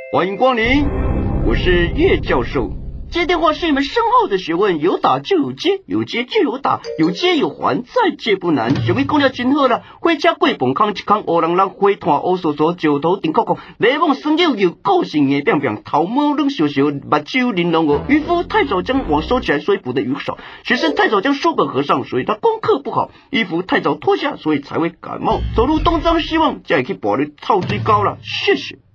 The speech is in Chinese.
欢迎光临，我是叶教授。接电话是一门深奥的学问，有打就有接，有接就有打，有接有还，再接不难。想要讲了真好啦，火车过磅空，一空乌人人，花炭乌索索，石头顶扣扣，雷梦酸溜溜，个性硬扁扁，头毛冷小小，目睭玲珑哦。渔夫太早将网收起来，所以捕的鱼少；学生太早将书本合上，所以他功课不好；衣服太早脱下，所以才会感冒。走路东张西望，这样也可以保你操最高了。谢谢。